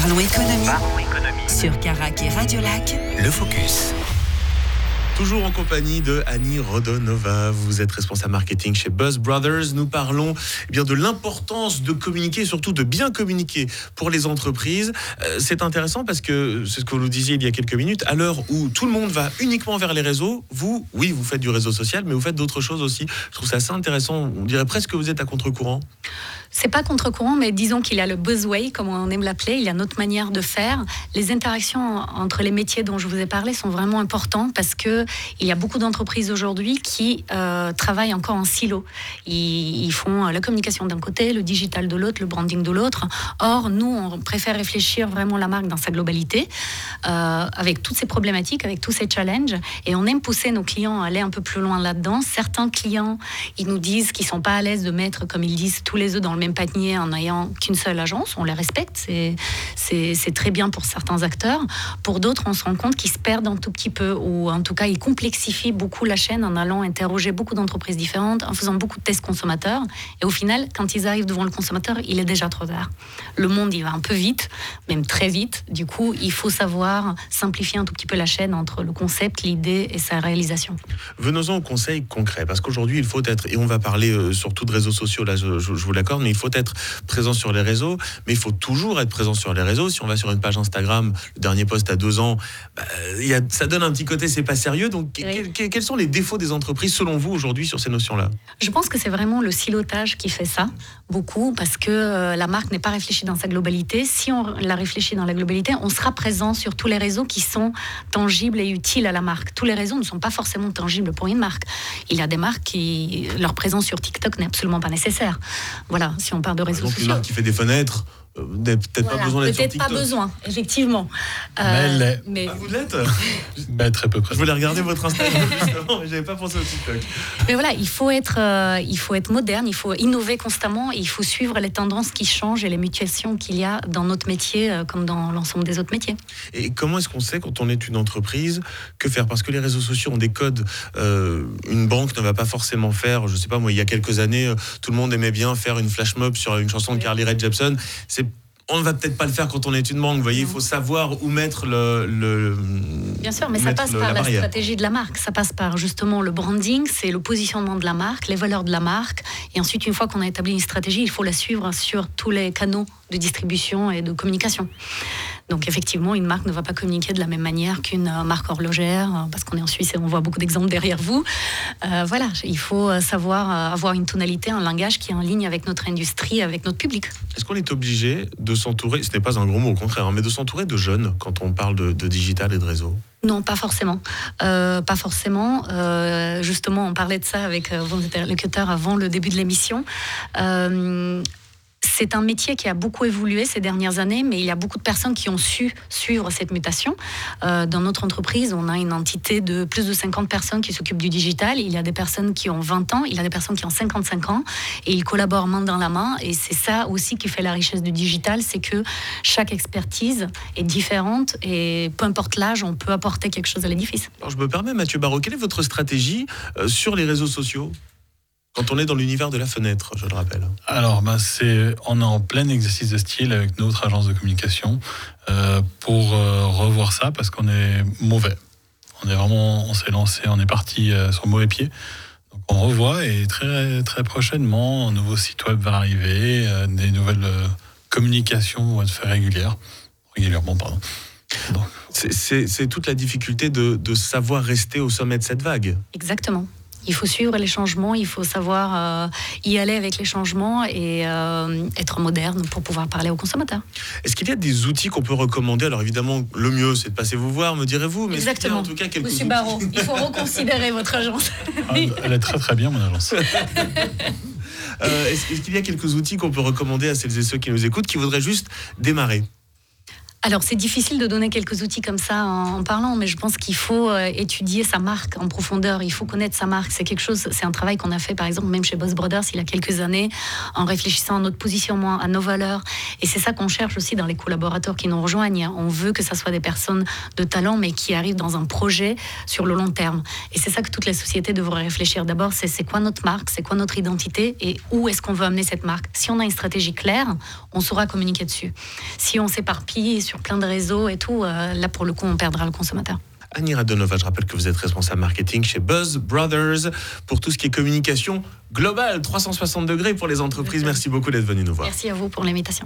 Parlons économie sur Carac et Radio Lac. Le Focus. Toujours en compagnie de Annie Rodonova, vous êtes responsable marketing chez Buzz Brothers. Nous parlons bien de l'importance de communiquer et surtout de bien communiquer pour les entreprises. C'est intéressant parce que c'est ce que vous nous disiez il y a quelques minutes. À l'heure où tout le monde va uniquement vers les réseaux, vous faites du réseau social, mais vous faites d'autres choses aussi. Je trouve ça assez intéressant. On dirait presque que vous êtes à contre-courant. C'est pas contre-courant, mais disons qu'il y a le buzzway, comme on aime l'appeler. Il y a notre manière de faire. Les interactions entre les métiers dont je vous ai parlé sont vraiment importantes parce que il y a beaucoup d'entreprises aujourd'hui qui travaillent encore en silo. Ils font la communication d'un côté, le digital de l'autre, le branding de l'autre. Or, nous, on préfère réfléchir vraiment la marque dans sa globalité, avec toutes ces problématiques, avec tous ces challenges. Et on aime pousser nos clients à aller un peu plus loin là-dedans. Certains clients, ils nous disent qu'ils sont pas à l'aise de mettre, comme ils disent, tous les œufs dans le même panier en n'ayant qu'une seule agence. On les respecte. C'est très bien pour certains acteurs. Pour d'autres, on se rend compte qu'ils se perdent un tout petit peu, ou en tout cas, ils complexifient beaucoup la chaîne en allant interroger beaucoup d'entreprises différentes, en faisant beaucoup de tests consommateurs. Et au final, quand ils arrivent devant le consommateur, il est déjà trop tard. Le monde, il va un peu vite, même très vite. Du coup, il faut savoir simplifier un tout petit peu la chaîne entre le concept, l'idée et sa réalisation. Venons-en aux conseils concrets, parce qu'aujourd'hui, il faut être, et on va parler surtout de réseaux sociaux, là je vous l'accorde, mais il faut être présent sur les réseaux, mais il faut toujours être présent sur les réseaux. Si on va sur une page Instagram, le dernier post à 2 ans, ça donne un petit côté, c'est pas sérieux. Donc, quels sont les défauts des entreprises, selon vous, aujourd'hui, sur ces notions-là ? Je pense que c'est vraiment le silotage qui fait ça, beaucoup, parce que la marque n'est pas réfléchie dans sa globalité. Si on la réfléchit dans la globalité, on sera présent sur tous les réseaux qui sont tangibles et utiles à la marque. Tous les réseaux ne sont pas forcément tangibles pour une marque. Il y a des marques qui, leur présence sur TikTok n'est absolument pas nécessaire. Voilà, si on parle de réseaux sociaux. Une marque qui fait des fenêtres, peut-être pas besoin d'être sur TikTok. Peut-être pas besoin, effectivement. Mais vous l'êtes très peu près. Je voulais regarder votre Instagram justement, mais j'avais pas pensé au TikTok. Mais voilà, il faut être moderne, il faut innover constamment, et il faut suivre les tendances qui changent et les mutations qu'il y a dans notre métier comme dans l'ensemble des autres métiers. Et comment est-ce qu'on sait quand on est une entreprise que faire ? Parce que les réseaux sociaux ont des codes. Une banque ne va pas forcément faire, je sais pas moi, il y a quelques années, tout le monde aimait bien faire une flash mob sur une chanson de Carly Rae Jepsen. On ne va peut-être pas le faire quand on est une banque, vous voyez, il faut savoir où mettre le Bien sûr, mais ça passe par la stratégie de la marque, ça passe par justement le branding, c'est le positionnement de la marque, les valeurs de la marque, et ensuite, une fois qu'on a établi une stratégie, il faut la suivre sur tous les canaux de distribution et de communication. Donc effectivement, une marque ne va pas communiquer de la même manière qu'une marque horlogère, parce qu'on est en Suisse et on voit beaucoup d'exemples derrière vous. Voilà, il faut savoir avoir une tonalité, un langage qui est en ligne avec notre industrie, avec notre public. Est-ce qu'on est obligé de s'entourer, ce n'est pas un gros mot au contraire, mais de s'entourer de jeunes quand on parle de digital et de réseau ? Non, pas forcément. Justement, on parlait de ça avec vos interlocuteurs avant le début de l'émission. C'est un métier qui a beaucoup évolué ces dernières années, mais il y a beaucoup de personnes qui ont su suivre cette mutation. Dans notre entreprise, on a une entité de plus de 50 personnes qui s'occupent du digital. Il y a des personnes qui ont 20 ans, il y a des personnes qui ont 55 ans, et ils collaborent main dans la main. Et c'est ça aussi qui fait la richesse du digital, c'est que chaque expertise est différente, et peu importe l'âge, on peut apporter quelque chose à l'édifice. Alors, je me permets, Mathieu Barraud, quelle est votre stratégie sur les réseaux sociaux ? Quand on est dans l'univers de la fenêtre, je le rappelle. Alors, on est en plein exercice de style avec notre agence de communication pour revoir ça parce qu'on est mauvais. On s'est lancé, on est parti sur mauvais pied. Donc on revoit et très, très prochainement, un nouveau site web va arriver, des nouvelles communications vont être faites régulièrement. Donc. C'est toute la difficulté de savoir rester au sommet de cette vague. Exactement. Il faut suivre les changements, il faut savoir y aller avec les changements et être moderne pour pouvoir parler aux consommateurs. Est-ce qu'il y a des outils qu'on peut recommander ? Alors évidemment, le mieux, c'est de passer vous voir, me direz-vous. Mais exactement. En tout cas, quelques Monsieur Barraud, il faut reconsidérer votre agence. Elle est très très bien, mon agence. Est-ce qu'il y a quelques outils qu'on peut recommander à celles et ceux qui nous écoutent, qui voudraient juste démarrer ? Alors, c'est difficile de donner quelques outils comme ça en parlant, mais je pense qu'il faut étudier sa marque en profondeur. Il faut connaître sa marque. C'est un travail qu'on a fait, par exemple, même chez Boss Brothers, il y a quelques années, en réfléchissant à notre positionnement, à nos valeurs. Et c'est ça qu'on cherche aussi dans les collaborateurs qui nous rejoignent. On veut que ça soit des personnes de talent, mais qui arrivent dans un projet sur le long terme. Et c'est ça que toutes les sociétés devraient réfléchir. D'abord, c'est quoi notre marque, c'est quoi notre identité et où est-ce qu'on veut amener cette marque. Si on a une stratégie claire, on saura communiquer dessus. Si on s'éparpille sur plein de réseaux et tout, là pour le coup on perdra le consommateur. Annie Radonova, je rappelle que vous êtes responsable marketing chez Buzz Brothers pour tout ce qui est communication globale, 360 degrés pour les entreprises. Merci beaucoup d'être venu nous voir. Merci à vous pour l'invitation.